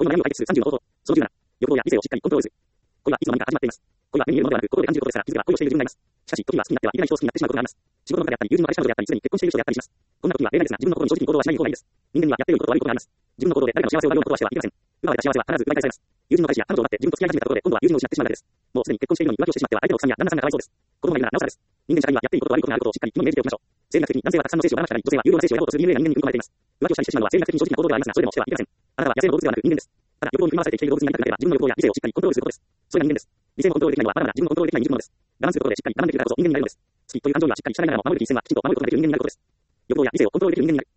の悩みを解決する30の方法。その17、欲望や理性をしっかりコントロールする。恋はいつの間にか始まっています。恋は目に見えるものではなく、心で感じることですから、気づけば恋をしている自分がいます。しかし、時には好きになってはいけない人を好きになってしまうことがあります。仕事の中であったり、友人の彼氏彼女であったり、すでに結婚している人であったりします。こんな時は例外ですが、自分の心に正直に行動はしない方がいいです。人間にはやっていることと悪いことがあります。自分の行動で誰かの幸せを奪うようなことはしてはいけません。奪われた幸せは必ず奪い返されます。友人の彼氏や彼女を待って自分と付き合い始めたところで、今度は友人を失ってしまうだけです。もうすでに結婚しているのに浮気をしてしまっては相手の奥さんや旦那さんがかわいそうです。子供がいるならなおさらです。人間社会にはやっていることと悪いことがあることをしっかり肝に銘じておきましょう。生理学的に男性はたくさんの精子をばらまきたり、女性は有料な精子をやろうとする有名な人間に組み込まれています。浮気をしたりしてしまうのは生理学的に正直な行動ではありますが、それでもしてはいけません。あなたは野生の動物ではなく人間です。ただ、欲望に振り回されて生きている動物になりたくなければ、自分の欲望や理性をしっかりコントロールすることです。それが人間です。理性をコントロールできないのはまだまだ自分をコントロールできない未熟者です。我慢することでしっかり我慢できるからこそ人間になれるのです。好きという感情にはしっかり従いながらも守るべき一線はきちんと守ることができる人間になることです。欲望や理性をコントロールできる人間になる。